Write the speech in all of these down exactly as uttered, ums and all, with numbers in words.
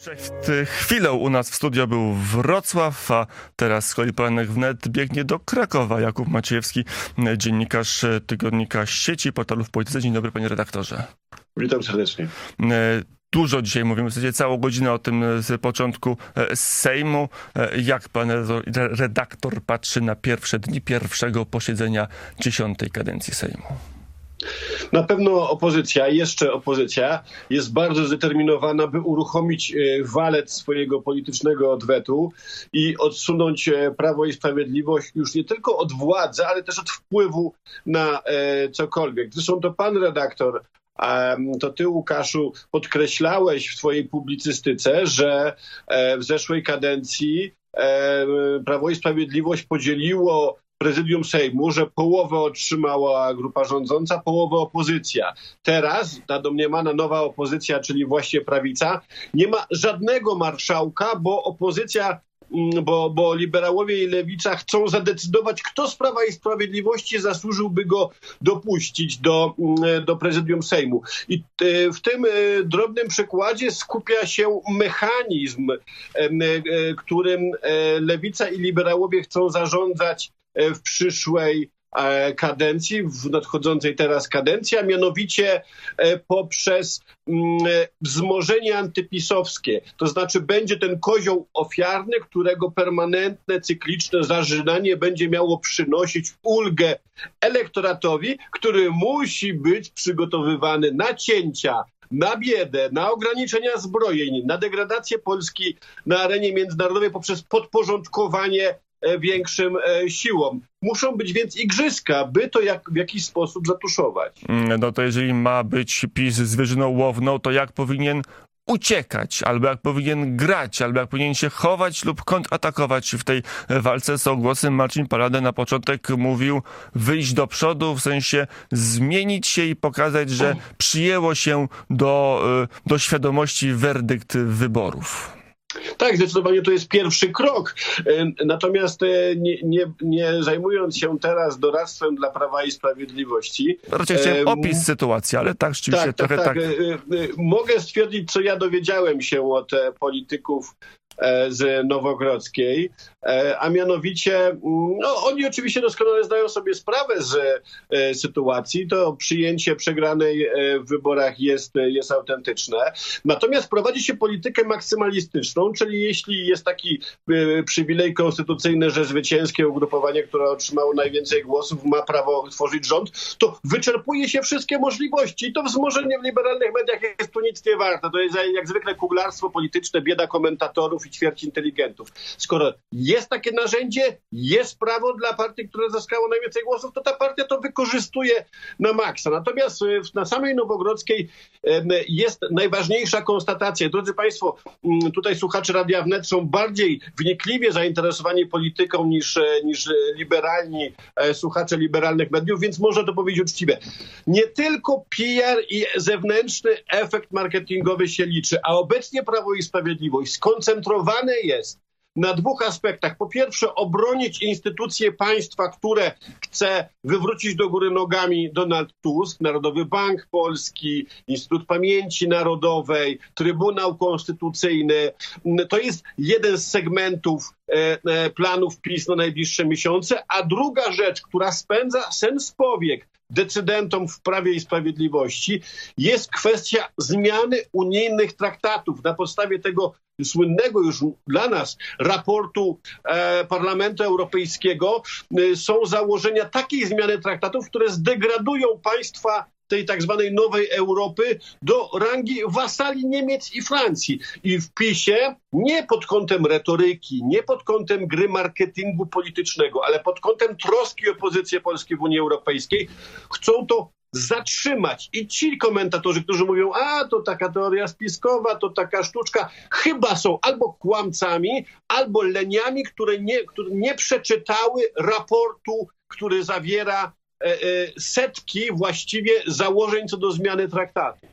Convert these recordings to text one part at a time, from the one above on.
Przed chwilą u nas w studio był Wrocław, a teraz z kolei poranek wnet biegnie do Krakowa. Jakub Maciejewski, dziennikarz tygodnika Sieci, portalu w Polityce. Dzień dobry, panie redaktorze. Witam serdecznie. Dużo dzisiaj mówimy, w zasadzie całą godzinę o tym z początku Sejmu. Jak pan redaktor patrzy na pierwsze dni pierwszego posiedzenia dziesiątej kadencji Sejmu? Na pewno opozycja, jeszcze opozycja jest bardzo zdeterminowana, by uruchomić walec swojego politycznego odwetu i odsunąć Prawo i Sprawiedliwość już nie tylko od władzy, ale też od wpływu na e, cokolwiek. Zresztą to pan redaktor, a to ty, Łukaszu, podkreślałeś w swojej publicystyce, że e, w zeszłej kadencji e, Prawo i Sprawiedliwość podzieliło prezydium Sejmu, że połowę otrzymała grupa rządząca, połowę opozycja. Teraz ta domniemana nowa opozycja, czyli właśnie prawica, nie ma żadnego marszałka, bo opozycja, bo, bo liberałowie i lewica chcą zadecydować, kto z Prawa i Sprawiedliwości zasłużyłby go dopuścić do, do prezydium Sejmu. I w tym drobnym przykładzie skupia się mechanizm, którym lewica i liberałowie chcą zarządzać w przyszłej kadencji, w nadchodzącej teraz kadencji, a mianowicie poprzez wzmożenie antypisowskie. To znaczy będzie ten kozioł ofiarny, którego permanentne, cykliczne zażynanie będzie miało przynosić ulgę elektoratowi, który musi być przygotowywany na cięcia, na biedę, na ograniczenia zbrojeń, na degradację Polski na arenie międzynarodowej poprzez podporządkowanie większym siłom. Muszą być więc igrzyska, by to jak, w jakiś sposób zatuszować. No to jeżeli ma być PiS zwierzyną łowną, to jak powinien uciekać, albo jak powinien grać, albo jak powinien się chować lub kontratakować w tej walce? Są głosy. Marcin Palade na początek mówił wyjść do przodu, w sensie zmienić się i pokazać, że przyjęło się do, do świadomości werdykt wyborów. Tak, zdecydowanie to jest pierwszy krok. Natomiast nie, nie, nie zajmując się teraz doradztwem dla Prawa i Sprawiedliwości... Raczej chciałem opis sytuacji, ale tak, rzeczywiście tak, trochę tak, tak. tak. Mogę stwierdzić, co ja dowiedziałem się od polityków z Nowogrodzkiej, a mianowicie no, oni oczywiście doskonale zdają sobie sprawę z sytuacji. To przyjęcie przegranej w wyborach jest, jest autentyczne. Natomiast prowadzi się politykę maksymalistyczną, czyli jeśli jest taki przywilej konstytucyjny, że zwycięskie ugrupowanie, które otrzymało najwięcej głosów, ma prawo tworzyć rząd, to wyczerpuje się wszystkie możliwości. I to wzmożenie w liberalnych mediach jest tu nic nie warte. To jest jak zwykle kuglarstwo polityczne, bieda komentatorów i ćwierć inteligentów. Skoro jest takie narzędzie, jest prawo dla partii, która zyskało najwięcej głosów, to ta partia to wykorzystuje na maksa. Natomiast na samej Nowogrodzkiej jest najważniejsza konstatacja. Drodzy Państwo, tutaj słuchacze Radia Wnet są bardziej wnikliwie zainteresowani polityką niż, niż liberalni słuchacze liberalnych mediów, więc można to powiedzieć uczciwie. Nie tylko P R i zewnętrzny efekt marketingowy się liczy, a obecnie Prawo i Sprawiedliwość skoncentrowane jest na dwóch aspektach. Po pierwsze, obronić instytucje państwa, które chce wywrócić do góry nogami Donald Tusk, Narodowy Bank Polski, Instytut Pamięci Narodowej, Trybunał Konstytucyjny. To jest jeden z segmentów planów PiS na najbliższe miesiące, a druga rzecz, która spędza sen z powiek decydentom w Prawie i Sprawiedliwości, jest kwestia zmiany unijnych traktatów. Na podstawie tego słynnego już dla nas raportu e, Parlamentu Europejskiego e, są założenia takiej zmiany traktatów, które zdegradują państwa tej tak zwanej nowej Europy do rangi wasali Niemiec i Francji. I w PiSie nie pod kątem retoryki, nie pod kątem gry marketingu politycznego, ale pod kątem troski o pozycję Polski w Unii Europejskiej chcą to zatrzymać. I ci komentatorzy, którzy mówią, a to taka teoria spiskowa, to taka sztuczka, chyba są albo kłamcami, albo leniami, które nie, które nie przeczytały raportu, który zawiera setki właściwie założeń co do zmiany traktatu.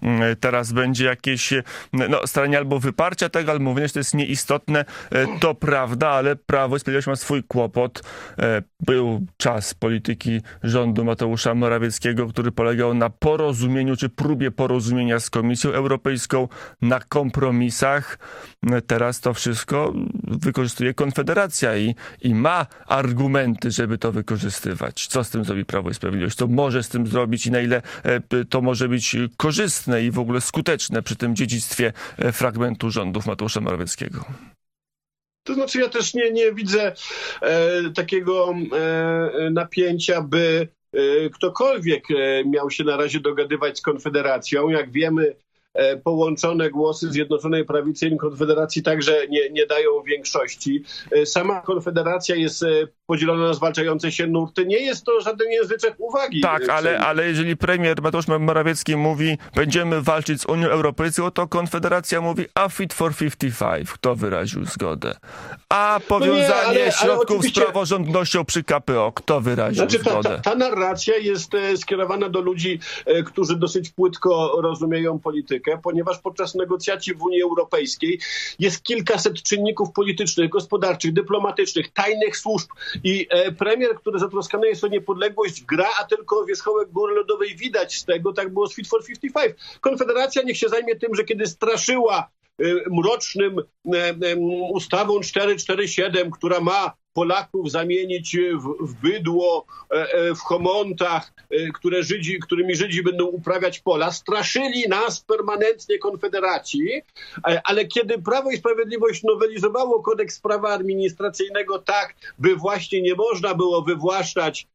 teraz będzie jakieś no, staranie albo wyparcia tego, albo mówienie, że to jest nieistotne. To prawda, ale Prawo i Sprawiedliwość ma swój kłopot. Był czas polityki rządu Mateusza Morawieckiego, który polegał na porozumieniu, czy próbie porozumienia z Komisją Europejską, na kompromisach. Teraz to wszystko wykorzystuje Konfederacja i, i ma argumenty, żeby to wykorzystywać. Co z tym zrobi Prawo i Sprawiedliwość? Co może z tym zrobić i na ile to może być korzystne i w ogóle skuteczne przy tym dziedzictwie fragmentu rządów Mateusza Morawieckiego? To znaczy ja też nie, nie widzę e, takiego e, napięcia, by e, ktokolwiek e, miał się na razie dogadywać z Konfederacją. Jak wiemy, e, połączone głosy Zjednoczonej Prawicy i Konfederacji także nie, nie dają większości. E, sama Konfederacja jest e, podzielona na zwalczające się nurty. Nie jest to żaden języczek uwagi. Tak, ale, ale jeżeli premier Mateusz Morawiecki mówi, będziemy walczyć z Unią Europejską, to Konfederacja mówi, a Fit for pięćdziesiąt pięć. Kto wyraził zgodę? A powiązanie no nie, ale, środków ale oczywiście... z praworządnością przy K P O. Kto wyraził znaczy, ta, zgodę? Ta, ta narracja jest e, skierowana do ludzi, e, którzy dosyć płytko rozumieją politykę, ponieważ podczas negocjacji w Unii Europejskiej jest kilkaset czynników politycznych, gospodarczych, dyplomatycznych, tajnych służb i e, premier, który zatroskany jest o niepodległość, gra, a tylko wierzchołek góry lodowej widać z tego. Tak było z Fit for pięćdziesiąt pięć. Konfederacja niech się zajmie tym, że kiedy straszyła mrocznym ustawą czterysta czterdzieści siedem, która ma Polaków zamienić w, w bydło, w homontach, które Żydzi, którymi Żydzi będą uprawiać pola. Straszyli nas permanentnie Konfederaci, ale kiedy Prawo i Sprawiedliwość nowelizowało kodeks prawa administracyjnego tak, by właśnie nie można było wywłaszczać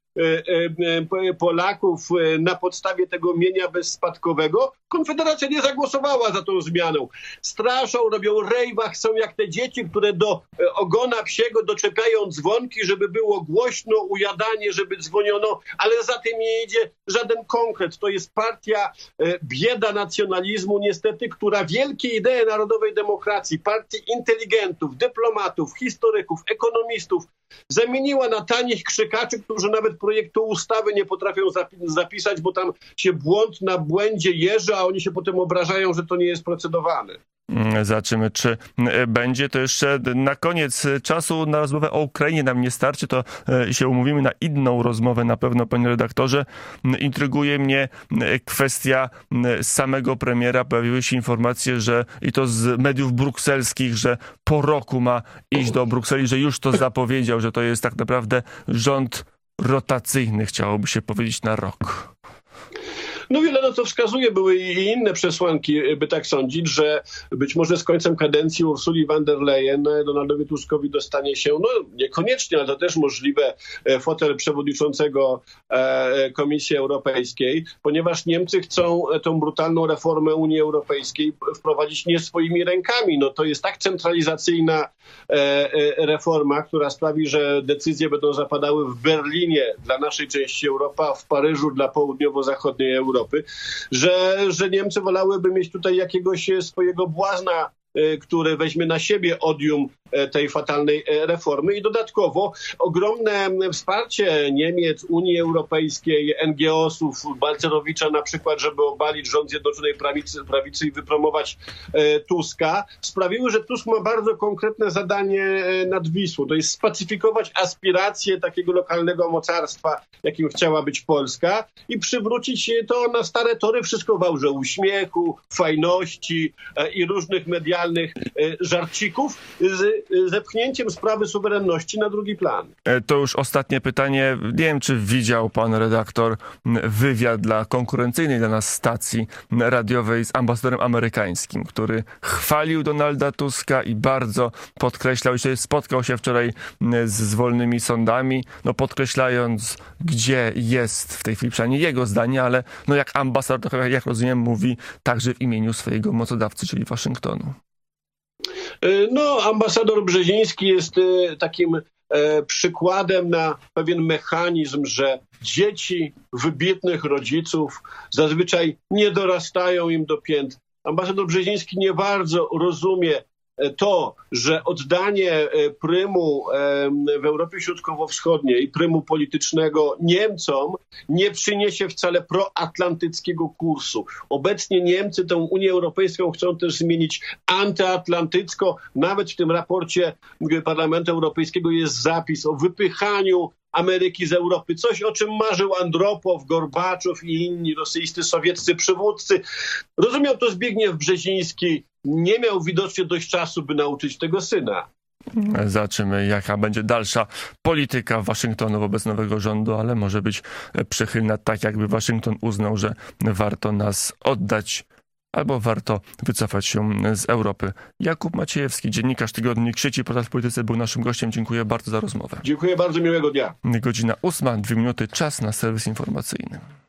Polaków na podstawie tego mienia bezspadkowego, Konfederacja nie zagłosowała za tą zmianą. Straszą, robią rejwach, są jak te dzieci, które do ogona psiego doczepiają dzwonki, żeby było głośno, ujadanie, żeby dzwoniono, ale za tym nie idzie żaden konkret. To jest partia bieda nacjonalizmu, niestety, która wielkie idee narodowej demokracji, partii inteligentów, dyplomatów, historyków, ekonomistów zamieniła na tanich krzykaczy, którzy nawet projektu ustawy nie potrafią zapisać, bo tam się błąd na błędzie jeży, a oni się potem obrażają, że to nie jest procedowane. Zobaczymy, czy będzie. To jeszcze na koniec czasu na rozmowę o Ukrainie nam nie starczy, to się umówimy na inną rozmowę na pewno, panie redaktorze. Intryguje mnie kwestia samego premiera. Pojawiły się informacje, że i to z mediów brukselskich, że po roku ma iść do Brukseli, że już to zapowiedział, że to jest tak naprawdę rząd rotacyjny, chciałoby się powiedzieć, na rok. No wiele na to wskazuje, były i inne przesłanki, by tak sądzić, że być może z końcem kadencji Ursuli von der Leyen Donaldowi Tuskowi dostanie się, no niekoniecznie, ale to też możliwe, fotel przewodniczącego Komisji Europejskiej, ponieważ Niemcy chcą tą brutalną reformę Unii Europejskiej wprowadzić nie swoimi rękami. No to jest tak centralizacyjna reforma, która sprawi, że decyzje będą zapadały w Berlinie dla naszej części Europy, a w Paryżu dla południowo-zachodniej Europy. Że, że Niemcy wolałyby mieć tutaj jakiegoś swojego błazna, który weźmie na siebie odium tej fatalnej reformy i dodatkowo ogromne wsparcie Niemiec, Unii Europejskiej, N G O sów, Balcerowicza na przykład, żeby obalić rząd Zjednoczonej Prawicy, prawicy i wypromować Tuska, sprawiły, że Tusk ma bardzo konkretne zadanie nad Wisłą. To jest spacyfikować aspiracje takiego lokalnego mocarstwa, jakim chciała być Polska i przywrócić to na stare tory, wszystko w aurze uśmiechu, fajności i różnych medialnych żarcików z zepchnięciem sprawy suwerenności na drugi plan. To już ostatnie pytanie. Nie wiem, czy widział pan redaktor wywiad dla konkurencyjnej dla nas stacji radiowej z ambasadorem amerykańskim, który chwalił Donalda Tuska i bardzo podkreślał, że spotkał się wczoraj z, z wolnymi sądami, no podkreślając, gdzie jest w tej chwili, przynajmniej jego zdanie, ale no jak ambasador, jak rozumiem, mówi także w imieniu swojego mocodawcy, czyli Waszyngtonu. No, ambasador Brzeziński jest takim e, przykładem na pewien mechanizm, że dzieci wybitnych rodziców zazwyczaj nie dorastają im do pięt. Ambasador Brzeziński nie bardzo rozumie to, że oddanie prymu w Europie Środkowo-Wschodniej, prymu politycznego Niemcom nie przyniesie wcale proatlantyckiego kursu. Obecnie Niemcy tę Unię Europejską chcą też zmienić antyatlantycko. Nawet w tym raporcie Parlamentu Europejskiego jest zapis o wypychaniu Ameryki z Europy. Coś, o czym marzył Andropow, Gorbaczow i inni rosyjscy, sowieccy przywódcy. Rozumiał to Zbigniew Brzeziński. Nie miał widocznie dość czasu, by nauczyć tego syna. Zobaczymy, jaka będzie dalsza polityka Waszyngtonu wobec nowego rządu, ale może być przychylna, tak jakby Waszyngton uznał, że warto nas oddać albo warto wycofać się z Europy. Jakub Maciejewski, dziennikarz tygodnik Sieci Portal w Polityce, był naszym gościem. Dziękuję bardzo za rozmowę. Dziękuję bardzo, miłego dnia. Godzina ósma, dwie minuty, czas na serwis informacyjny.